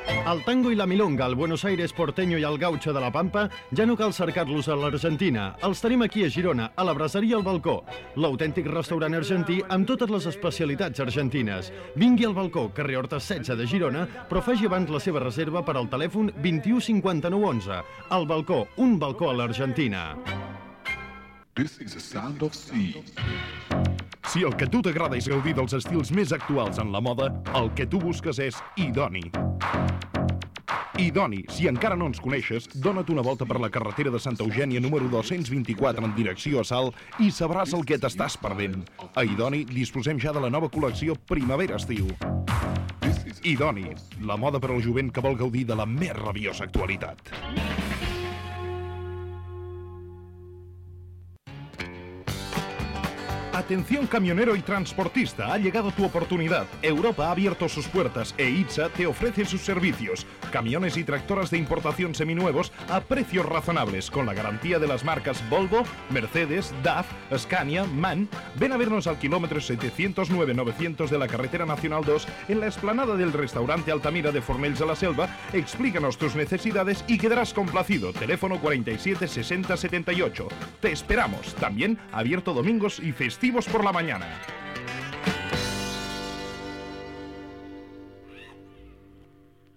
El tango i la milonga, el Buenos Aires porteño i el gaucho de la Pampa, ja no cal cercar-los a l'Argentina. Els tenim aquí a Girona, a la Braseria al Balcó, l'autèntic restaurant argentí amb totes les especialitats argentines. Vingui al Balcó, carrer Horta 16 de Girona, però faci abans la seva reserva per al telèfon 21 59 11. El Balcó, un balcó a l'Argentina. This is a sound of sea. Si el que a tu t'agrada és gaudir dels estils més actuals en la moda, el que tu busques és Idoni. Idoni, si encara no ens coneixes, dona't una volta per la carretera de Santa Eugènia número 224 en direcció a Salt i sabràs el que t'estàs perdent. A Idoni disposem ja de la nova col·lecció Primavera-Estiu. Idoni, la moda per al jovent que vol gaudir de la més rabiosa actualitat. Atención camionero y transportista, ha llegado tu oportunidad. Europa ha abierto sus puertas e ITSA te ofrece sus servicios. Camiones y tractoras de importación seminuevos a precios razonables, con la garantía de las marcas Volvo, Mercedes, DAF, Scania, MAN. Ven a vernos al kilómetro 709-900 de la carretera nacional 2 en la explanada del restaurante Altamira de Fornells de la Selva. Explícanos tus necesidades y quedarás complacido. Teléfono 47 60 78. Te esperamos. También abierto domingos y festivos por la mañana.